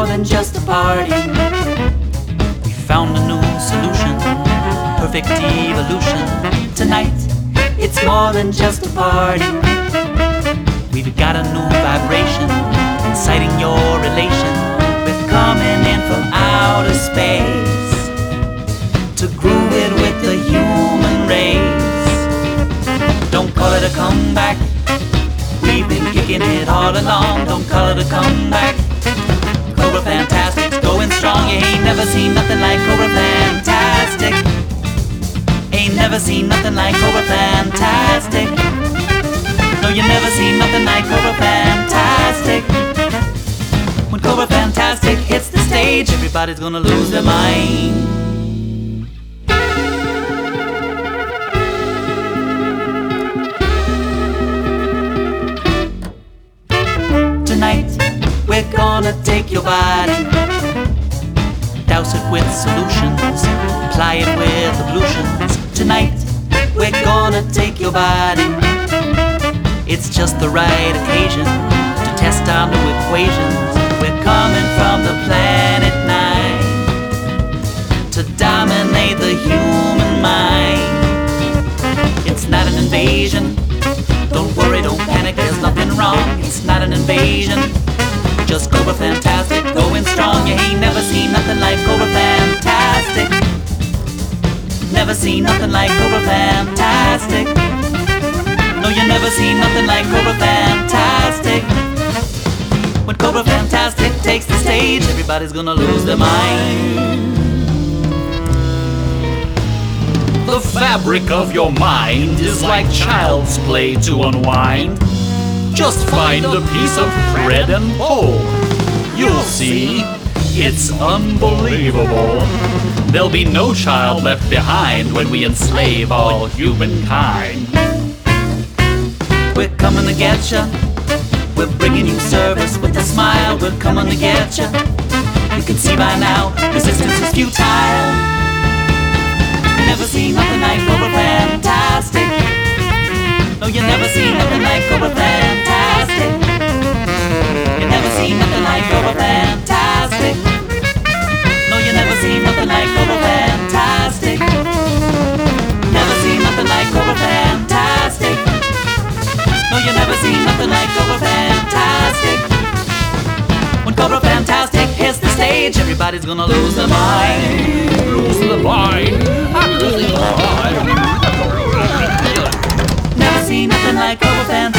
more than just a party. We found a new solution, perfect evolution. Tonight, it's more than just a party. We've got a new vibration, inciting your relation. We're coming in from outer space to groove it with the human race. Don't call it a comeback, we've been kicking it all along. Don't call it a comeback. Cobra Fantastic's going strong. You ain't never seen nothing like Cobra Fantastic. Ain't never seen nothing like Cobra Fantastic. No, you never seen nothing like Cobra Fantastic. When Cobra Fantastic hits the stage, everybody's gonna lose their mind. Tonight, we're gonna take your body, douse it with solutions, apply it with ablutions. Tonight, we're gonna take your body. It's just the right occasion to test our new equations. We're coming from the planet Nine to dominate the human mind. It's not an invasion. Don't worry, don't panic, there's nothing wrong. It's not an invasion. Just Cobra Fantastic, going strong. You ain't never seen nothing like Cobra Fantastic. Never seen nothing like Cobra Fantastic. No, you never seen nothing like Cobra Fantastic. When Cobra Fantastic takes the stage, everybody's gonna lose their mind. The fabric of your mind is like child's play to unwind. Just find a piece of thread and pull. You'll see, it's unbelievable. There'll be no child left behind when we enslave all humankind. We're coming to get ya. We're bringing you service with a smile. We're coming to get ya. You can see by now, resistance is futile. Never seen nothing like Cobra Fantastic. No, you never seen nothing like Cobra Fantastic. You never seen nothing like Cobra Fantastic. No, you never seen nothing like Cobra Fantastic. Never seen nothing like Cobra Fantastic. No, you never seen nothing like Cobra Fantastic. When Cobra Fantastic hits the stage, everybody's gonna lose their mind. Lose the mind. Never seen nothing like Cobra Fantastic.